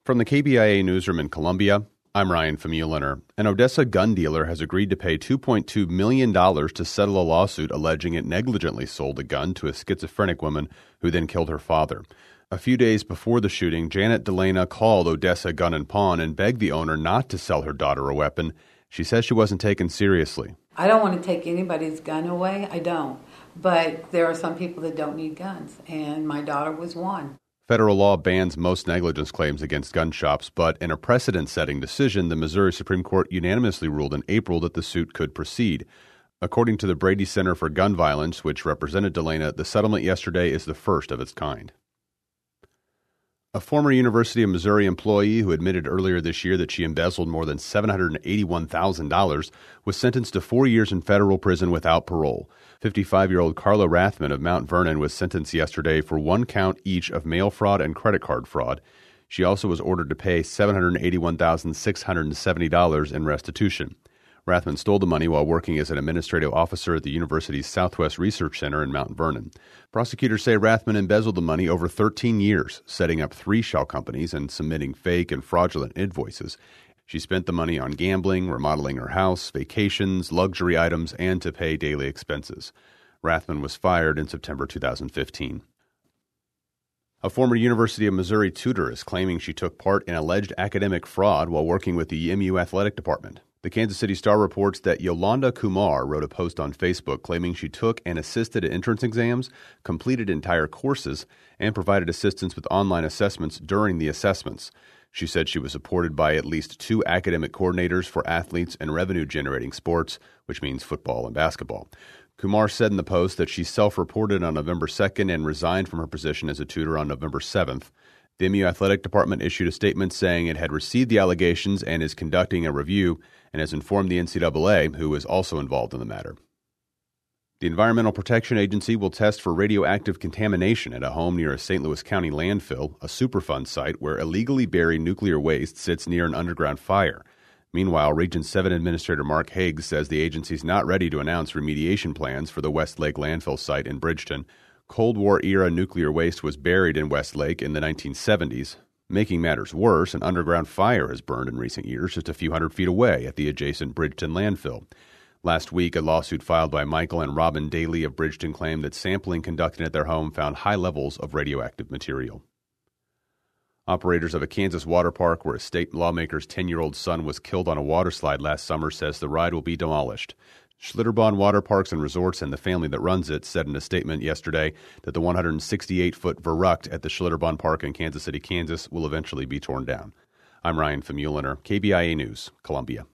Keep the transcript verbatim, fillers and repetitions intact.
From the K B I A newsroom in Columbia, I'm Ryan Famuliner. An Odessa gun dealer has agreed to pay two point two million dollars to settle a lawsuit alleging it negligently sold a gun to a schizophrenic woman who then killed her father. A few days before the shooting, Janet Delana called Odessa Gun and Pawn and begged the owner not to sell her daughter a weapon. She says she wasn't taken seriously. I don't want to take anybody's gun away. I don't. But there are some people that don't need guns, and my daughter was one. Federal law bans most negligence claims against gun shops, but in a precedent-setting decision, the Missouri Supreme Court unanimously ruled in April that the suit could proceed. According to the Brady Center for Gun Violence, which represented Delana, the settlement yesterday is the first of its kind. A former University of Missouri employee who admitted earlier this year that she embezzled more than seven hundred eighty-one thousand dollars was sentenced to four years in federal prison without parole. fifty-five-year-old Carla Rathman of Mount Vernon was sentenced yesterday for one count each of mail fraud and credit card fraud. She also was ordered to pay seven hundred eighty-one thousand six hundred seventy dollars in restitution. Rathman stole the money while working as an administrative officer at the university's Southwest Research Center in Mount Vernon. Prosecutors say Rathman embezzled the money over thirteen years, setting up three shell companies and submitting fake and fraudulent invoices. She spent the money on gambling, remodeling her house, vacations, luxury items, and to pay daily expenses. Rathman was fired in September two thousand fifteen. A former University of Missouri tutor is claiming she took part in alleged academic fraud while working with the M U athletic department. The Kansas City Star reports that Yolanda Kumar wrote a post on Facebook claiming she took and assisted at entrance exams, completed entire courses, and provided assistance with online assessments during the assessments. She said she was supported by at least two academic coordinators for athletes and revenue-generating sports, which means football and basketball. Kumar said in the post that she self-reported on November second and resigned from her position as a tutor on November seventh. The M U Athletic Department issued a statement saying it had received the allegations and is conducting a review and has informed the N C double A, who is also involved in the matter. The Environmental Protection Agency will test for radioactive contamination at a home near a Saint Louis County landfill, a Superfund site where illegally buried nuclear waste sits near an underground fire. Meanwhile, Region seven Administrator Mark Higgs says the agency is not ready to announce remediation plans for the Westlake landfill site in Bridgeton. Cold War-era nuclear waste was buried in Westlake in the nineteen seventies. Making matters worse, an underground fire has burned in recent years just a few hundred feet away at the adjacent Bridgeton landfill. Last week, a lawsuit filed by Michael and Robin Daly of Bridgeton claimed that sampling conducted at their home found high levels of radioactive material. Operators of a Kansas water park where a state lawmaker's ten-year-old son was killed on a water slide last summer says the ride will be demolished. Schlitterbahn Water Parks and Resorts and the family that runs it said in a statement yesterday that the one hundred sixty-eight foot viaduct at the Schlitterbahn Park in Kansas City, Kansas will eventually be torn down. I'm Ryan Famuliner, K B I A News, Columbia.